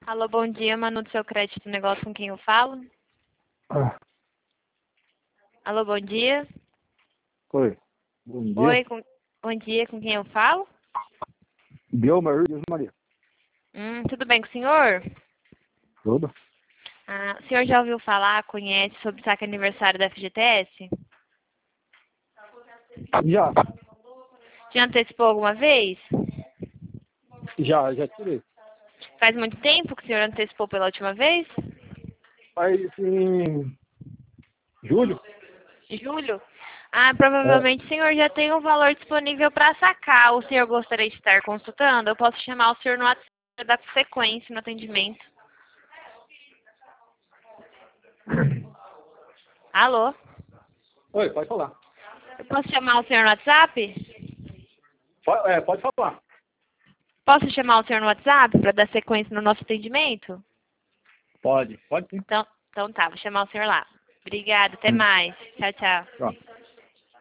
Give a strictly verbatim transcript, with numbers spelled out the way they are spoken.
Alô, bom dia, Manu do Seu Crédito Negócio, com quem eu falo? Ah, Alô, bom dia. oi. Bom dia. Oi, com... bom dia, com quem eu falo? Bielmar, Deus Maria. Hum, tudo bem com o senhor? Tudo? Ah, o senhor já ouviu falar, conhece sobre o saque aniversário da F G T S? Já, Já antecipou alguma vez? já, já tirei. Faz muito tempo que o senhor antecipou pela última vez? Faz em julho? Julho? Ah, É, provavelmente o senhor já tem um valor disponível para sacar. O senhor gostaria de estar consultando? Eu posso chamar o senhor no WhatsApp para dar sequência no atendimento. Alô? oi, pode falar. Eu posso chamar o senhor no WhatsApp? Pode, é, pode falar. Posso chamar o senhor no WhatsApp para dar sequência no nosso atendimento? Pode, pode sim. Então, então tá, vou chamar o senhor lá. Obrigada, até Hum. mais. Tchau, tchau. Pronto.